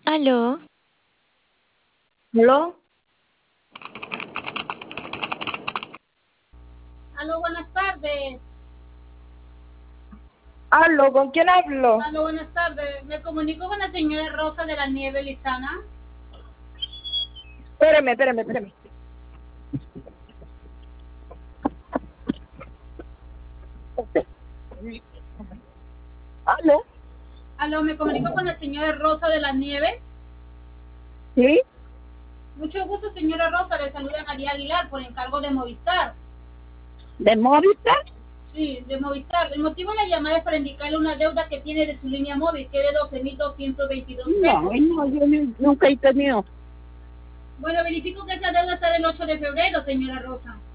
Aló, ¿Aló? Aló, buenas tardes. ¿Aló? ¿Con quién hablo? Aló, buenas tardes. Me comunico con la señora Rosa de la Nieve Lizana. Espéreme. ¿Aló? Aló, me comunico con la señora Rosa de la Nieve. ¿Sí? Mucho gusto, señora Rosa. Le saluda María Aguilar por encargo de Movistar. ¿De Movistar? Sí, de Movistar. El motivo de la llamada es para indicarle una deuda que tiene de su línea móvil, que es de 12.222 No, pesos. no, nunca he tenido. Bueno, verifico que esa deuda está del 8 de febrero, señora Rosa.